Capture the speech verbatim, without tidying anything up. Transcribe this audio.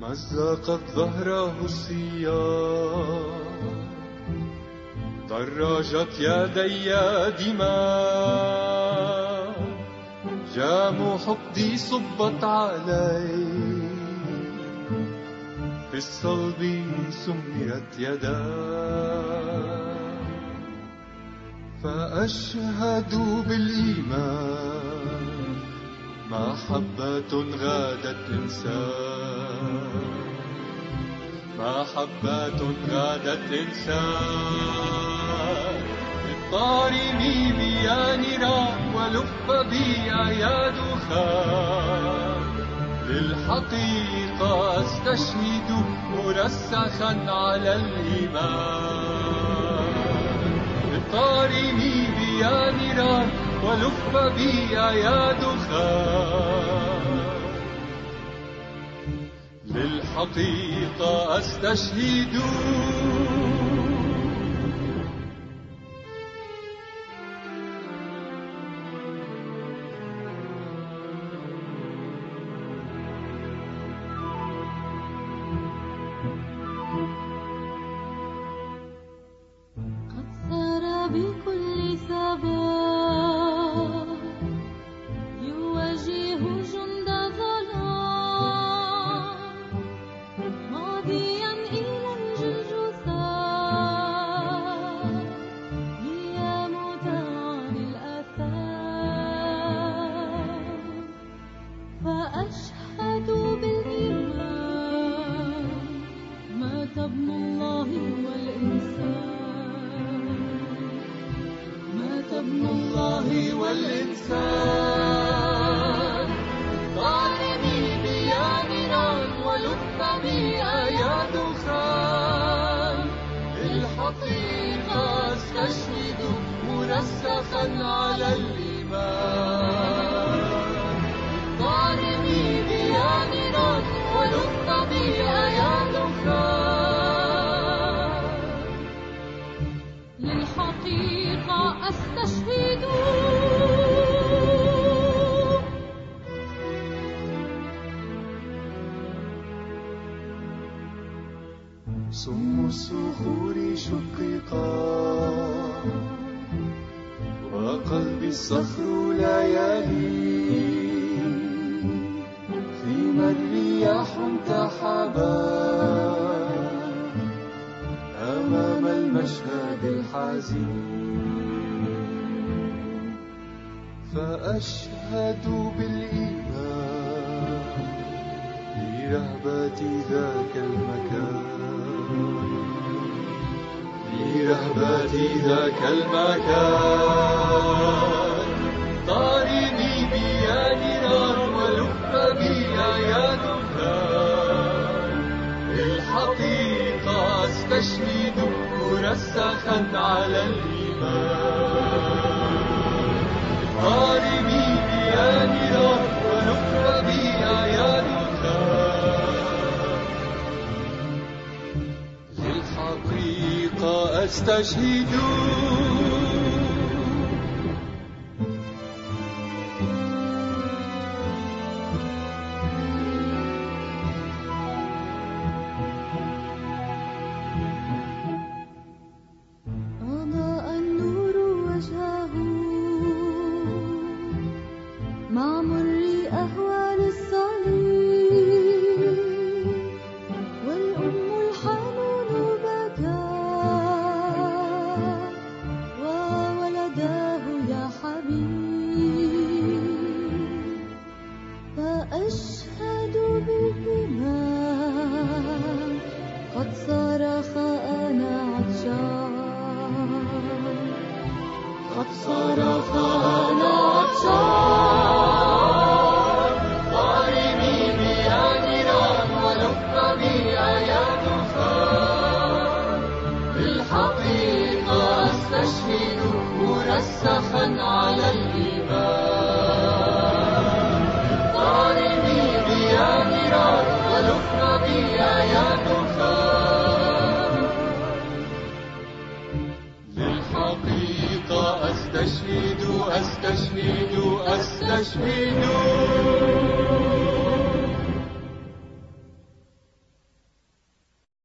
مزقت ظهره السياط، درجت يدي دماء، جام حقدي صبت علي، في الصلب سمرت يداي. فأشهد بالإيمان محبة غادت إنسان، محبة غادت إنسان. اضطرمي بي يا نيران ولف بي يا دخان، للحقيقة أستشهد مرسخا على الإيمان. اضطرمي بي يا نيران ولف بي يا دخان، للحقيقة أستشهد. قد سار بكل ثبات يواجه جند ظلام، ماضيا إلى الجثثان ليموت عن الآثام. فأشهد بالإيمان مات ابن الله والإنسان، مات ابن الله والإنسان. ضاربي بي يا نيران ولف بي يا دخان، للحقيقة أستشهد مرسخا على الإيمان. ضاربي بي يا نيران ولف بي يا دخان، للحقيقة أستشهد. سم الصخور شققا وقلبي الصخر لا يلي، فيما الرياح انتحبت أمام المشهد الحزين. فأشهد بالإيمان لرهبة ذاك المكان، لرهبة ذاك المكان. ضاربي بي يا نيران ولف بي يا دخان، للحقيقة أستشهد مرسخا على الإيمان. ضاربي بي يا نيران ولف بي يا دخان، للحقيقة أستشهد. أضاء النور وجهه مع مر أهوال الصليب، والأم الحنون بكى وولداه يا حبيب. فأشهد بالإيمان قد صرخ أنا عطشان، قد صرخ أنا عطشان. ضاربي بي يا نيران ولف بي يا دخان، بالحقيقة أستشهد مرسخا على الإيمان. ضاربي بي يا نيران ولف بي يا دخان، للحقيقة أستشهد أستشهد أستشهد.